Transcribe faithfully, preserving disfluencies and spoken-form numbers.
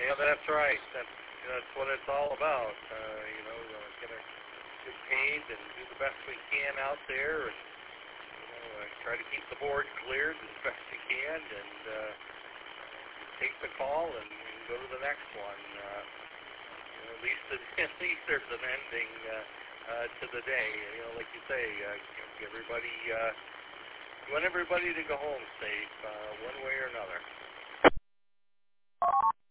Yeah, that's right. That's you know, that's what it's all about. Uh, you know, uh, get, a, get paid and do the best we can out there, and you know, uh, try to keep the board cleared as best you can, and uh, take the call and, and go to the next one. Uh, you know, at least at least there's an ending uh, uh, to the day. You know, like you say, uh, give everybody. Uh, you want everybody to go home safe, uh, one way or another.